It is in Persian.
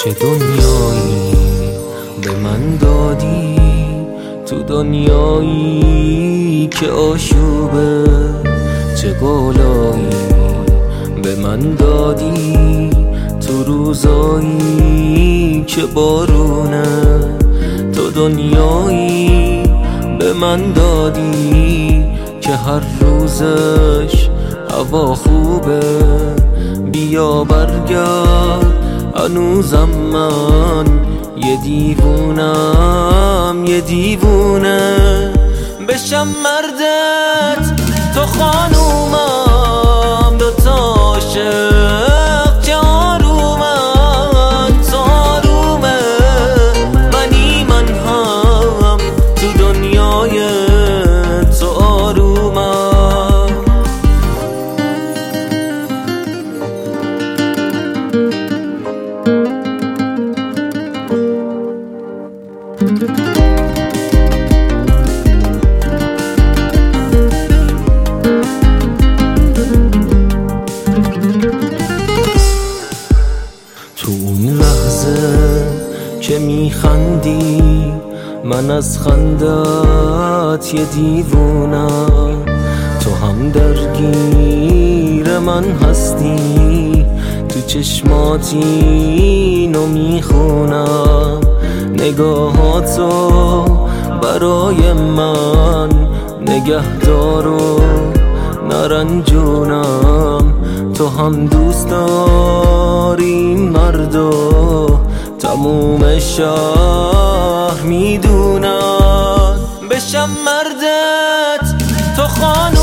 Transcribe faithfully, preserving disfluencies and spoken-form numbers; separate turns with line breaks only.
چه دنیایی به من دادی، تو دنیایی که آشوبه. چه گلایی به من دادی، تو روزایی که بارونه. تو دنیایی به من دادی که هر روزش هوا خوبه. بیا برگرد هنوزم من یه دیوونم، یه دیوونه. بشم مردت تو خانومم، دوتا عاشق چه آرومن. تو آرومه منی من هم تو دنیای تو آرومم. تو اون لحظه که میخندی من از خندت یه دیوونم. تو هم درگیر من هستی، تو چشماتی نو میخونم. نگاهاتو برای من نگهدار و نرنجونم. تو هم دوست داری مردو، تموم شهر میدونن. بشم مردت تو خانه